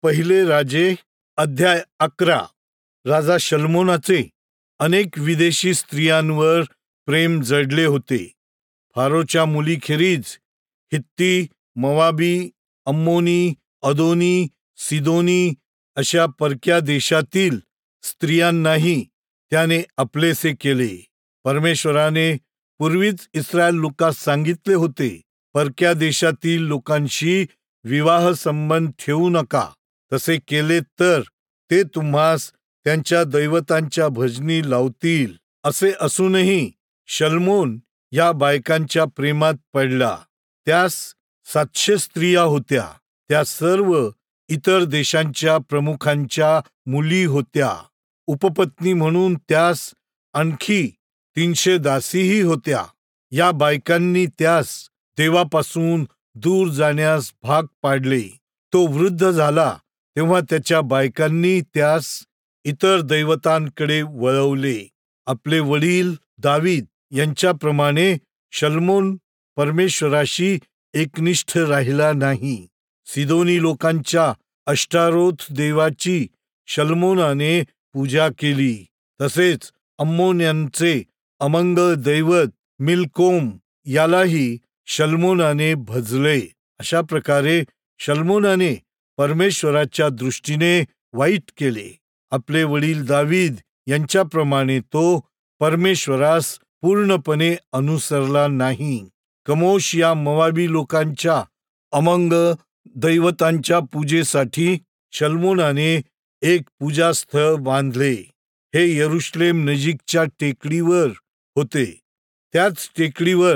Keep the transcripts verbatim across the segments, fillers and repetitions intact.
पहिले राजे अध्याय अकरा. राजा शल्मोनाचे अनेक विदेशी स्त्रियांवर प्रेम जडले होते. फारोच्या मुलीखेरीज हित्ती, मोवाबी, अम्मोनी, अदोनी, सिदोनी अशा परक्या देशातील स्त्रियांनाही त्याने आपलेसे केले. परमेश्वराने पूर्वीच इस्रायल लोकांस सांगितले होते, परक्या देशातील लोकांशी विवाह संबंध ठेवू नका. तसे केले तर ते तुम्हास त्यांच्या दैवतांच्या भजनी लावतील. असे असूनही शल्मोन या बायकांच्या प्रेमात पडला. त्यास सातशे स्त्रिया होत्या. त्या सर्व इतर देशांच्या प्रमुखांच्या मुली होत्या. उपपत्नी म्हणून त्यास आणखी तीनशे दासीही होत्या. या बायकांनी त्यास देवापासून दूर जाण्यास भाग पाडले. तो वृद्ध झाला तेव्हा त्याच्या बायकांनी त्यास इतर दैवतांकडे वळवले. आपले वडील दावीद यांच्याप्रमाणे शल्मोन परमेश्वराशी एकनिष्ठ राहिला नाही. सिदोनी लोकांच्या अष्टारोथ देवाची शल्मोनाने पूजा केली. तसेच अम्मोन्यांचे अमंगल दैवत मिल्कोम यालाही शल्मोनाने भजले. अशा प्रकारे शल्मोनाने परमेश्वराच्या दृष्टीने वाईट केले. आपले वडील दावीद यांच्याप्रमाणे तो परमेश्वरास पूर्णपणे अनुसरला नाही. कमोश या मोवाबी लोकांच्या अमंग दैवतांच्या पूजेसाठी शल्मोनाने एक पूजास्थळ बांधले. हे यरुशलेम नजीकच्या टेकडीवर होते. त्याच टेकडीवर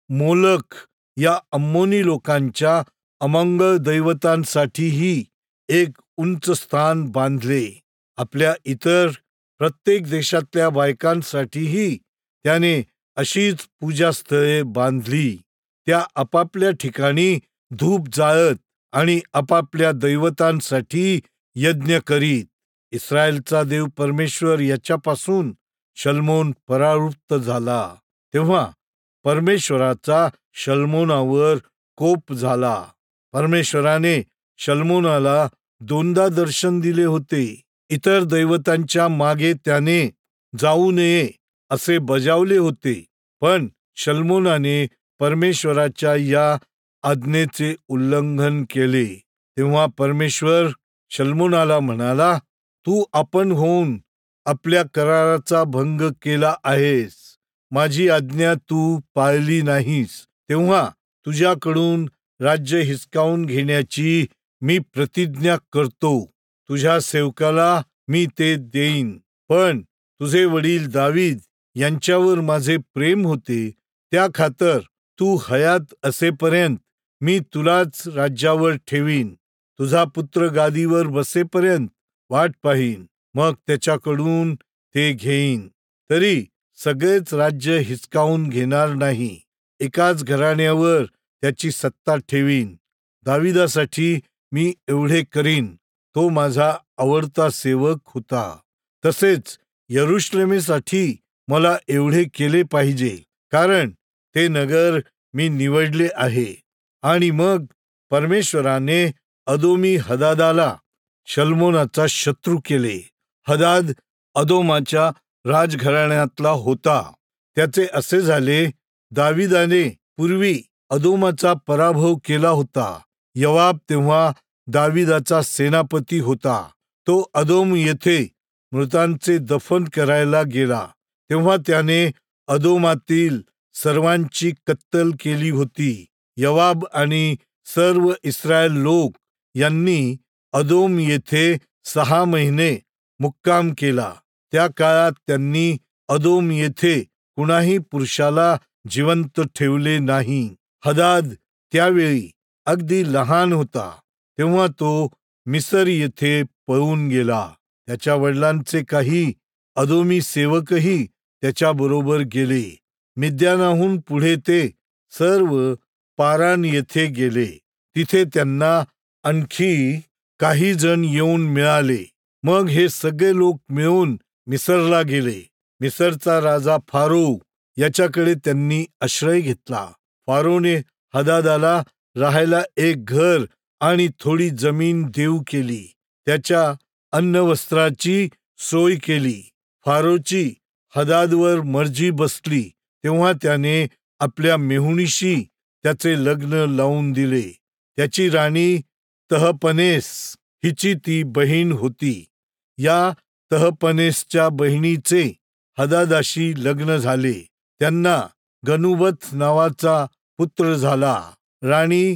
मोलक या अम्मोनी लोकांच्या अमंगल दैवतांसाठीही एक उंच स्थान बांधले. आपल्या इतर प्रत्येक देशातल्या बायकांसाठीही त्याने अशीच पूजास्थळे बांधली. त्या आपापल्या ठिकाणी धूप जाळत आणि आपापल्या दैवतांसाठी यज्ञ करीत. इस्रायलचा देव परमेश्वर याच्यापासून शल्मोन परावृत्त झाला. तेव्हा परमेश्वराचा शल्मोनावर कोप झाला. परमेश्वराने शल्मोनाला दोनदा दर्शन दिले होते. इतर दैवतांच्या मागे त्याने जाऊ नये असे बजावले होते. पण शल्मोनाने परमेश्वराच्या या आज्ञेचे उल्लंघन केले. तेव्हा परमेश्वर शल्मोनाला म्हणाला, तू आपण होऊन आपल्या कराराचा भंग केला आहेस. माझी आज्ञा तू पाळली नाहीस. तेव्हा तुझ्याकडून राज्य हिसकावून घेण्याची मी प्रतिज्ञा करतो. तुझ्या सेवकाला मी ते देईन. पण तुझे वडील दावीद यांच्यावर माझे प्रेम होते, त्या खातर तू हयात असेपर्यंत मी तुलाच राज्यावर ठेवीन. तुझा पुत्र गादीवर बसेपर्यंत वाट पाहीन, मग त्याच्याकडून ते घेईन. तरी सगळेच राज्य हिसकावून घेणार नाही. एकाच घराण्यावर त्याची सत्ता ठेवीन. दाविदासाठी मी एवढे करीन. तो माझा आवडता सेवक होता. तसेच यरुशलेमेसाठी मला एवढे केले पाहिजे, कारण ते नगर मी निवडले आहे. आणि मग परमेश्वराने अदोमी हदादाला शल्मोनाचा शत्रू केले. हदाद अदोमाच्या राजघराण्यातला होता. त्याचे असे झाले, दाविदाने पूर्वी अदोमाचा पराभव केला होता. योआब तेव्हा दाविदाचा सेनापती होता. तो अदोम येथे मृतांचे दफन करायला गेला. तेव्हा त्याने अदोमातील सर्वांची कत्तल केली होती. योआब आणि सर्व इस्रायल लोक यांनी अदोम येथे सहा महिने मुक्काम केला. त्या काळात त्यांनी अदोम येथे कुणाही पुरुषाला जिवंत ठेवले नाही. हदाद त्यावेळी अगदी लहान होता. तेव्हा तो मिसर येथे पळून गेला. त्याच्या वडिलांचे काही अदोमी सेवकही त्याच्याबरोबर गेले. मिद्यानाहून पुढे ते सर्व पारान येथे गेले. तिथे त्यांना आणखी काही जण येऊन मिळाले. मग हे सगळे लोक मिळून मिसरला गेले. मिसरचा राजा फारो याच्याकडे त्यांनी आश्रय घेतला. फारोने हदादाला राहायला एक घर आणि थोडी जमीन देऊ केली. त्याच्या अन्नवस्त्राची सोय केली. फारोची हदादवर मर्जी बसली तेव्हा त्याने आपल्या मेहुणीशी त्याचे लग्न लावून दिले. त्याची राणी तहपनेस हिची ती बहीण होती. या तहपनेसच्या बहिणीचे हदादाशी लग्न झाले. त्यांना गनुबत नावाचा पुत्र झाला. राणी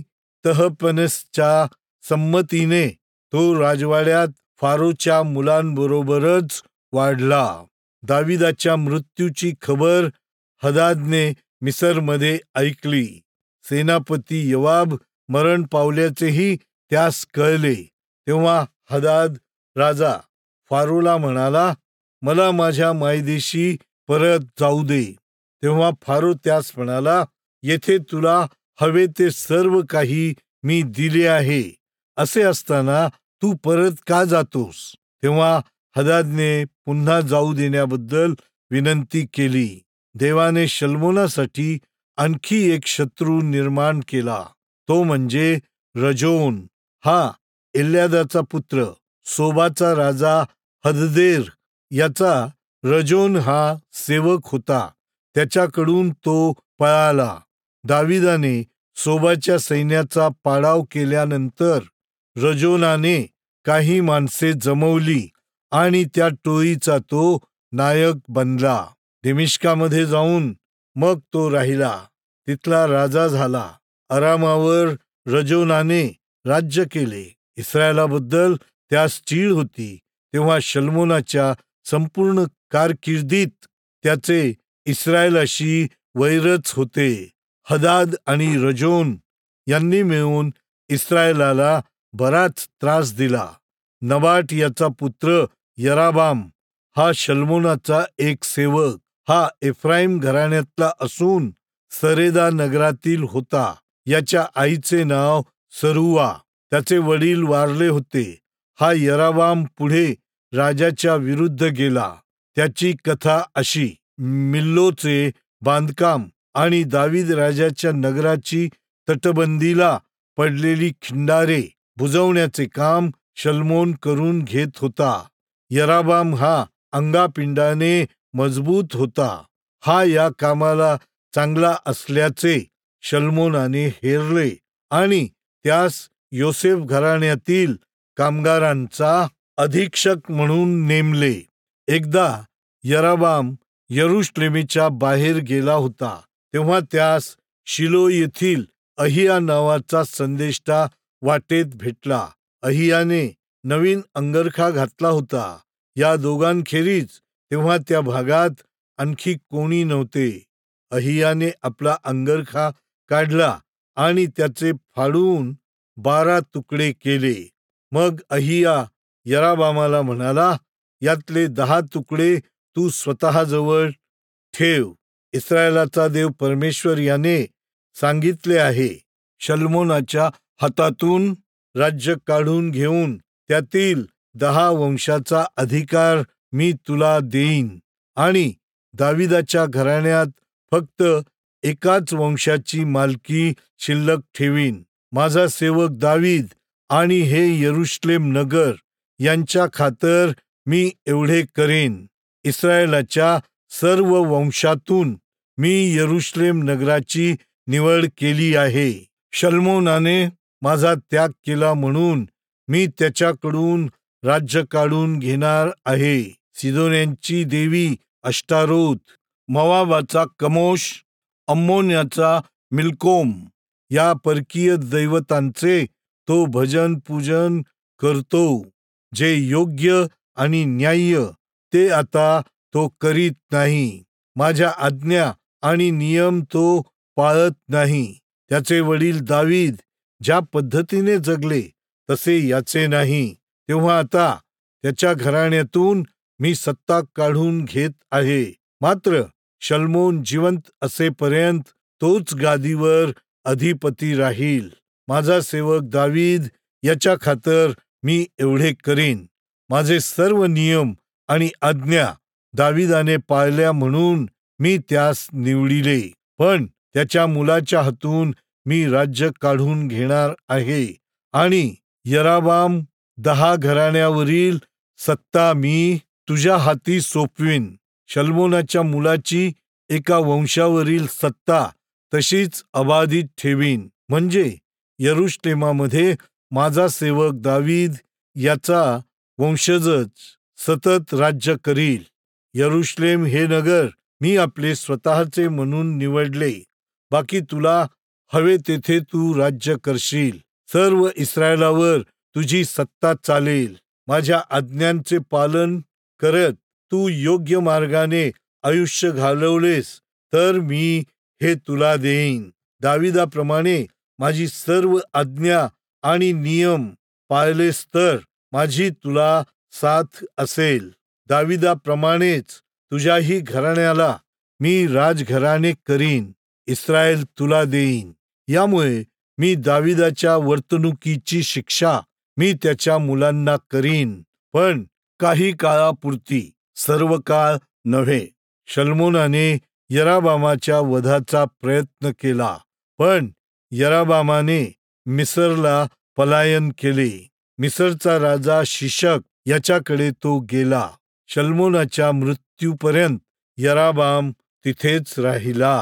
तहपनेसच्या संमतीने तो राजवाड्यात फारोच्या मुलांबरोबरच वाढला. दाविदाच्या मृत्यूची खबर हदादने मिसरमध्ये ऐकली. सेनापती योवाब मरण पावल्याचेही त्यास कळले. तेव्हा हदाद राजा फारोला म्हणाला, मला माझ्या मायदेशी परत जाऊ दे. तेव्हा फारो त्यास म्हणाला, येथे तुला हवे ते सर्व काही मी दिले आहे. असे असताना तू परत का जातोस? तेव्हा हदादने पुन्हा जाऊ देण्याबद्दल विनंती केली. देवाने शल्मोनासाठी आणखी एक शत्रू निर्माण केला. तो म्हणजे रजोन. हा एल्यादाचा पुत्र, सोबाचा राजा हददेर याचा रजोन हा सेवक होता. त्याच्याकडून तो पळाला. दाविदाने सोबाच्या सैन्याचा पाडाव केल्यानंतर रजोनाने काही माणसे जमवली आणि त्या टोळीचा तो नायक बनला. दिमिश्कामध्ये जाऊन मग तो राहिला. तिथला राजा झाला. अरामावर रजोनाने राज्य केले. इस्रायलाबद्दल त्यास चीड होती. तेव्हा शल्मोनाच्या संपूर्ण कारकिर्दीत त्याचे इस्रायलाशी वैरच होते. हदाद आणि रजोन यांनी मिळून इस्रायलाला बराच त्रास दिला. नबाट याचा पुत्र यराबाम हा शल्मोनाचा एक सेवक. हा एफ्राईम घराण्यातला असून सरेदा नगरातील होता. याच्या आईचे नाव सरुवा. त्याचे वडील वारले होते. हा यराबाम पुढे राजाच्या विरुद्ध गेला. त्याची कथा अशी, मिल्लोचे बांधकाम आणि दावीद राजाच्या नगराची तटबंदीला पडलेली खिंडारे बुजवण्याचे काम शल्मोन करून घेत होता. यराबाम हा अंगापिंडाने मजबूत होता. हा या कामाला चांगला असल्याचे शल्मोनाने हेरले आणि त्यास योसेफ घराण्यातील कामगारांचा अधीक्षक म्हणून नेमले. एकदा यराबाम यरुशलेमीच्या बाहेर गेला होता. तेव्हा त्यास शिलो येथील अहिया नावाचा संदेष्टा वाटेत भेटला. अहियाने नवीन अंगरखा घातला होता. या दोघांखेरीज तेव्हा त्या भागात आणखी कोणी नव्हते. अहियाने आपला अंगरखा काढला आणि त्याचे फाडून बारा तुकडे केले. मग अहिया यराबामाला म्हणाला, यातले दहा तुकडे तू स्वतःजवळ ठेव. इस्रायलाचा देव परमेश्वर याने सांगितले आहे, शल्मोनाच्या हातातून राज्य काढून घेऊन त्यातील दहा वंशाचा अधिकार मी तुला देईन आणि दाविदाच्या घराण्यात फक्त एकाच वंशाची मालकी शिल्लक ठेवीन. माझा सेवक दावीद आणि हे यरुशलेम नगर यांच्या खातर मी एवढे करेन. इस्रायलाच्या सर्व वंशातून मी यरुशलेम नगराची निवड केली आहे. शल्मोनाने माझा त्याग केला म्हणून मी त्याच्याकडून राज्य काढून घेणार आहे. सिदोन्यांची देवी अष्टारोत, मोवाबाचा कमोश, अम्मोन्याचा मिल्कोम या परकीय दैवतांचे तो भजन पूजन करतो. जे योग्य आणि न्याय्य ते आता तो करीत नाही. माझ्या आज्ञा आणि नियम तो पाळत नाही. त्याचे वडील दावीद ज्या पद्धतीने जगले तसे याचे नाही. तेव्हा आता त्याच्या घराण्यातून मी सत्ता काढून घेत आहे. मात्र शल्मोन जिवंत असेपर्यंत तोच गादीवर अधिपती राहील. माझा सेवक दावीद याच्या खातर मी एवढे करेन. माझे सर्व नियम आणि आज्ञा दाविदाने पाळल्या म्हणून मी त्यास निवडिले. पण त्याच्या मुलाच्या हातून मी राज्य काढून घेणार आहे आणि यराबाम दहा घराण्यावरील सत्ता मी तुझ्या हाती सोपवीन. शल्मोनाच्या मुलाची एका वंशावरील सत्ता तशीच अबाधित ठेवीन, म्हणजे यरुशलेमामध्ये माझा सेवक दावीद याचा वंशजच सतत राज्य करील. यरुशलेम हे नगर मी आपले स्वतःचे म्हणून निवडले. बाकी तुला हवे तेथे तू राज्य करशील. सर्व इस्रायलावर तुझी सत्ता चालेल. माझ्या आज्ञांचे पालन करत तू योग्य मार्गाने आयुष्य घालवलेस तर मी हे तुला देईन. दाविदाप्रमाणे माझी सर्व आज्ञा आणि नियम पाळलेस तर माझी तुला साथ असेल. दाविदाप्रमाणेच तुझ्याही घराण्याला मी राजघराणे करीन. इस्रायल तुला देईन. यामुळे मी दाविदाच्या वर्तणुकीची शिक्षा मी त्याच्या मुलांना करीन, पण काही काळापुरती, सर्व काळ नव्हे. शल्मोनाने यराबामाच्या वधाचा प्रयत्न केला, पण यराबामाने मिसरला पलायन केले. मिसरचा राजा शिशक याच्याकडे तो गेला. शल्मोनाच्या मृत्यूपर्यंत यराबाम तिथेच राहिला.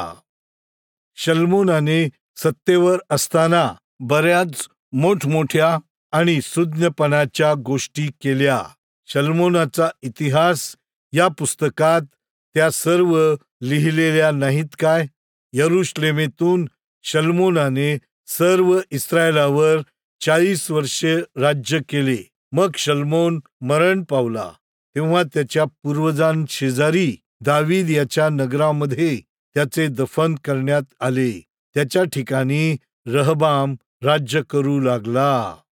शल्मोनाने सत्तेवर असताना बऱ्याच मोठमोठ्या आणि सुज्ञपणाच्या गोष्टी केल्या. शल्मोनाचा इतिहास या पुस्तकात त्या सर्व लिहिलेल्या नाहीत काय? यरुशलेमेतून शल्मोनाने सर्व इस्रायलावर चाळीस वर्षे राज्य केले. मग शल्मोन मरण पावला तेव्हा त्याच्या पूर्वजांशेजारी दावीद याच्या नगरामध्ये त्याचे दफन करण्यात आले. त्याच्या ठिकाणी रहबाम राज्य करू लागला.